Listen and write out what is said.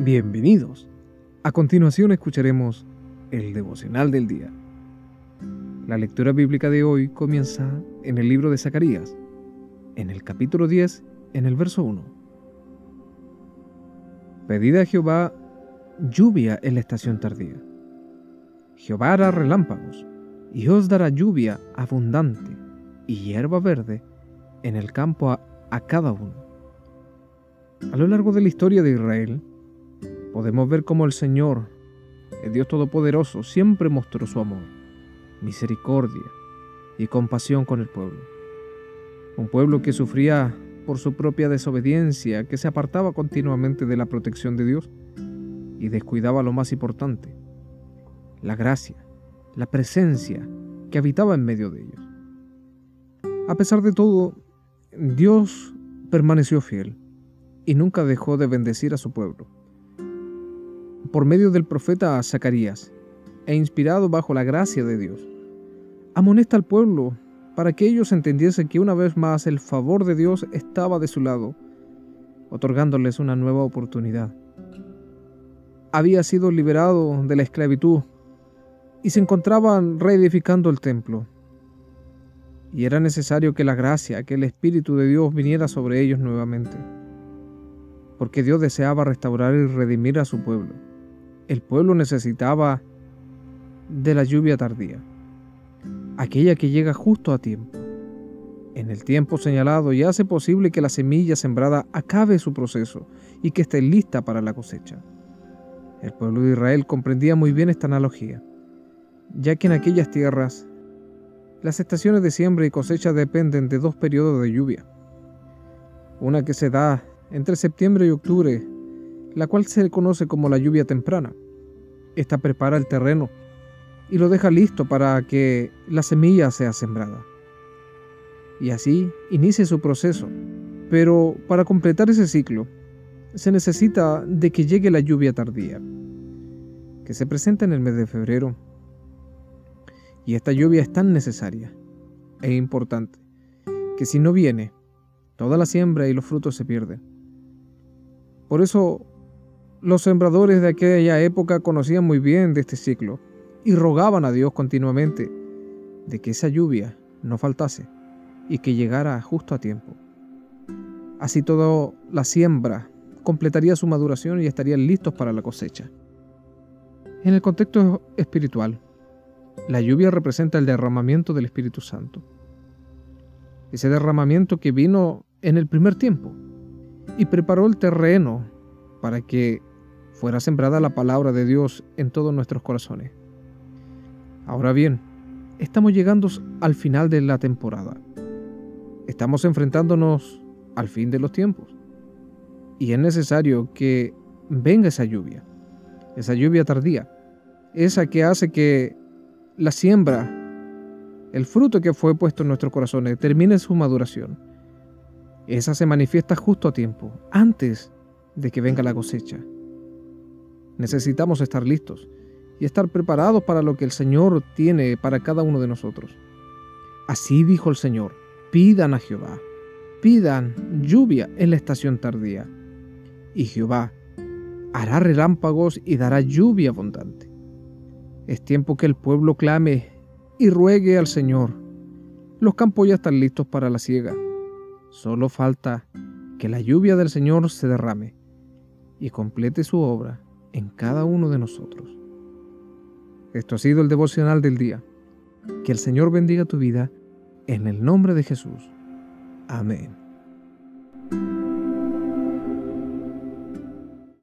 Bienvenidos. A continuación escucharemos el devocional del día. La lectura bíblica de hoy comienza en el libro de Zacarías, en el capítulo 10, en el verso 1. Pedid a Jehová lluvia en la estación tardía. Jehová hará relámpagos, y os dará lluvia abundante y hierba verde en el campo a cada uno. A lo largo de la historia de Israel, podemos ver cómo el Señor, el Dios Todopoderoso, siempre mostró su amor, misericordia y compasión con el pueblo. Un pueblo que sufría por su propia desobediencia, que se apartaba continuamente de la protección de Dios y descuidaba lo más importante, la gracia, la presencia que habitaba en medio de ellos. A pesar de todo, Dios permaneció fiel y nunca dejó de bendecir a su pueblo. Por medio del profeta Zacarías, e inspirado bajo la gracia de Dios, amonesta al pueblo para que ellos entendiesen que una vez más el favor de Dios estaba de su lado, otorgándoles una nueva oportunidad. Había sido liberado de la esclavitud y se encontraban reedificando el templo. Y era necesario que la gracia, que el Espíritu de Dios viniera sobre ellos nuevamente, porque Dios deseaba restaurar y redimir a su pueblo. El pueblo necesitaba de la lluvia tardía, aquella que llega justo a tiempo, en el tiempo señalado, y hace posible que la semilla sembrada acabe su proceso y que esté lista para la cosecha. El pueblo de Israel comprendía muy bien esta analogía, ya que en aquellas tierras las estaciones de siembra y cosecha dependen de dos periodos de lluvia. Una que se da entre septiembre y octubre, la cual se conoce como la lluvia temprana. Esta prepara el terreno y lo deja listo para que la semilla sea sembrada. Y así inicia su proceso. Pero para completar ese ciclo, se necesita de que llegue la lluvia tardía, que se presenta en el mes de febrero. Y esta lluvia es tan necesaria e importante que si no viene, toda la siembra y los frutos se pierden. Por eso, los sembradores de aquella época conocían muy bien de este ciclo y rogaban a Dios continuamente de que esa lluvia no faltase y que llegara justo a tiempo. Así toda la siembra completaría su maduración y estarían listos para la cosecha. En el contexto espiritual, la lluvia representa el derramamiento del Espíritu Santo. Ese derramamiento que vino en el primer tiempo y preparó el terreno para que fuera sembrada la palabra de Dios en todos nuestros corazones. Ahora bien, estamos llegando al final de la temporada. Estamos enfrentándonos al fin de los tiempos. Y es necesario que venga esa lluvia tardía, esa que hace que la siembra, el fruto que fue puesto en nuestros corazones, termine su maduración. Esa se manifiesta justo a tiempo, antes de que venga la cosecha. Necesitamos estar listos y estar preparados para lo que el Señor tiene para cada uno de nosotros. Así dijo el Señor: pidan a Jehová, pidan lluvia en la estación tardía, y Jehová hará relámpagos y dará lluvia abundante. Es tiempo que el pueblo clame y ruegue al Señor. Los campos ya están listos para la siega. Solo falta que la lluvia del Señor se derrame y complete su obra en cada uno de nosotros. Esto ha sido el devocional del día. Que el Señor bendiga tu vida en el nombre de Jesús. Amén.